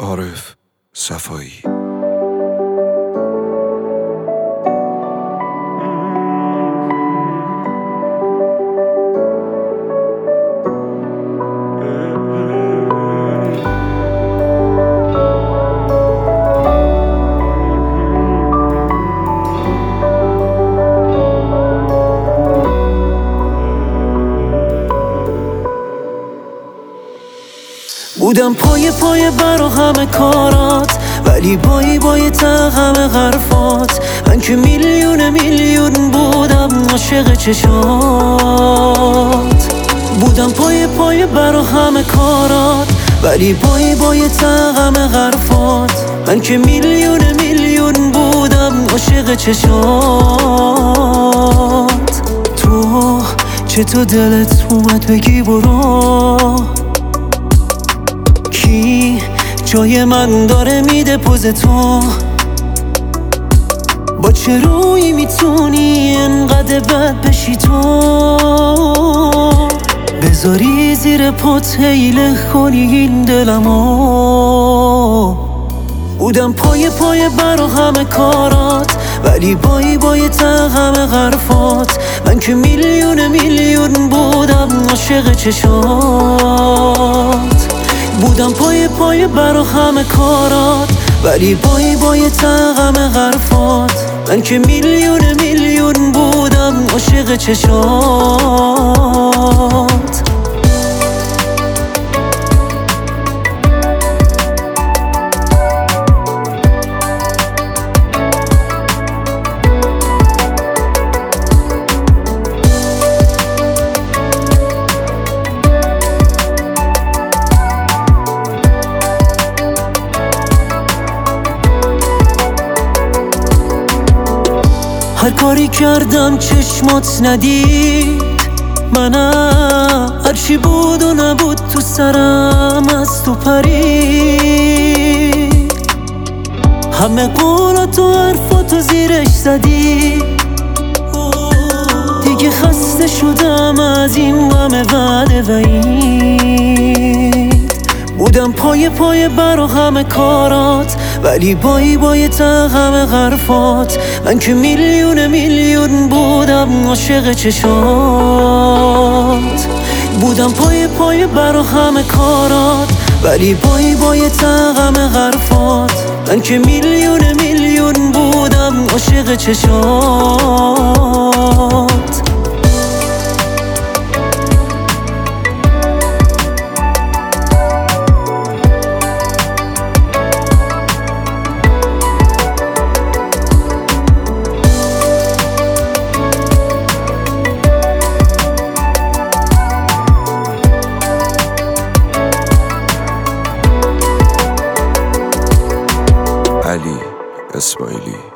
عارف صفایی. بودم پای برا همه کارات، ولی بای همه حرفات. من که میلیون بودم عاشق چشات. بودم پای برا همه کارات، ولی بای همه حرفات. من که میلیون بودم عاشق چشات. تو چطور دلت اومد بگی برو؟ کی جای من داره میده پوز تو؟ با چه روی میتونی انقدر بد بشی تو؟ بذاری زیر پات حیله کنی این دلمو. بودم پای برا همه کارات، ولی بای همه حرفات. من که میلیون بودم عاشق چشات. بودم پای برا همه کارات، ولی بای همه حرفات. من که میلیون بودم عاشق چشات. هر کاری کردم چشمات ندید منم، هرچی بود و نبود تو سرم از تو پرید. همه قولات و حرفاتو زیرش زدی، دیگه خسته شدم از این غم وعده وعید. بودم پای برا همه کارات، ولی بای همه حرفات. من که میلیون بودم عاشق چشات. بودم پای برا همه کارات، ولی بای همه حرفات. من که میلیون بودم عاشق چشات. علی اسماعیلی.